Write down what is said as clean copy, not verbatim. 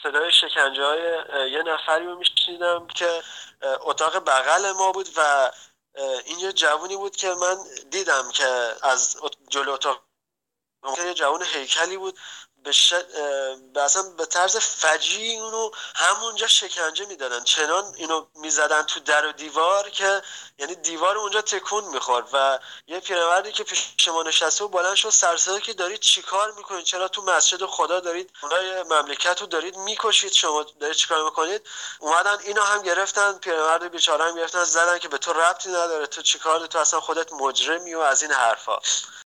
صدای شکنجه های یه نفری رو میشنیدم که اتاق بغل ما بود و این یه جوونی بود که من دیدم که از جلو اتاق یه جوان هیکلی بود اصلا به طرز فجیعی اونو همونجا شکنجه میدادن، چنان اینو میزدن تو در و دیوار که یعنی دیوار اونجا تکون میخورد و یه پیرمردی که پیش ما نشسته و بلند شد سر صدا که دارید چیکار میکنید؟ چرا تو مسجد خدا دارید اونای مملکت رو دارید میکشید؟ شما دارید چیکار میکنید؟ اومدن اینو هم گرفتن، پیرمرد بیچاره هم گرفتن زدن که به تو ربطی نداره، تو چیکار، تو اصلا خودت مجرمی و از این حرفا.